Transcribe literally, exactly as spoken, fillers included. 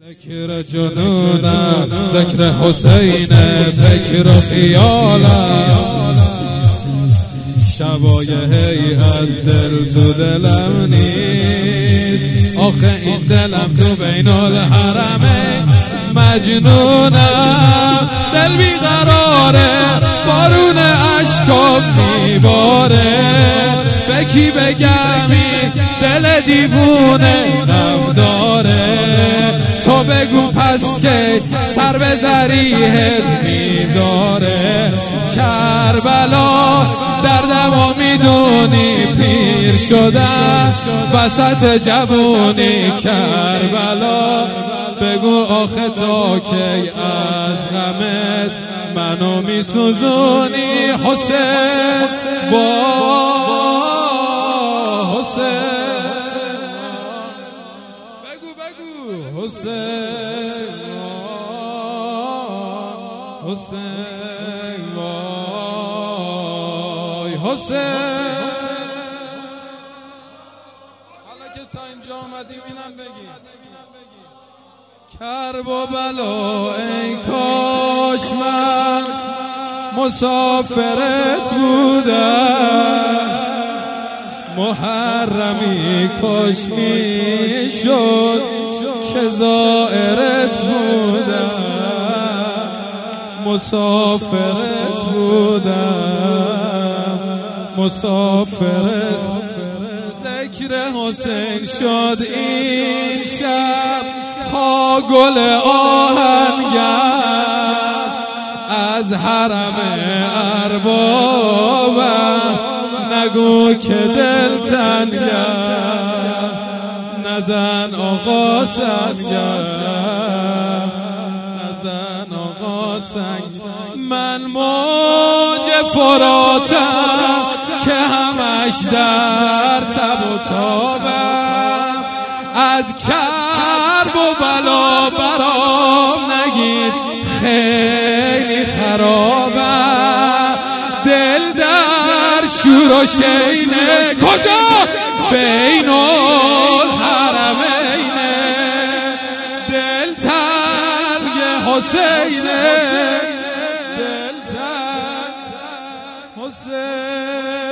ذکر جنونم ذکر حسین فکر و خیالم شبای هیئت دل تو دلم نیست آخه این دلم تو بین الحرمین مجنونم دل بیقراره بارون عشقم میباره به کی بگمی دل دیوونه غم داره تو بگو پس که سر به ذریحت میذاره کربلا دردمو میدونی پیر شدم وسط جوونی کربلا بگو آخه تا کی از غمت منو میسوزونی حسین با حسین بگو بگو حسین حسین وای حسین حالا که تا اینجا آمدیم اینم بگی کرب و بلا ای کاش من مسافرت بودم محرمی کاش می شد که زائرت بودم مسافرت بودم مسافرت ذکر حسین شد این شب ها گل آهنگر از حرم اربابم نگو که دل تنگر نزن آقا سنگر نزن آقا سنگر من موج فراتم که همش در تب و تابم از کرب و بلا برام نگید خیلی خرابم دل در شور و شینه کجا بین الحرمینه دل تنگ حسینه دل تنگ حسین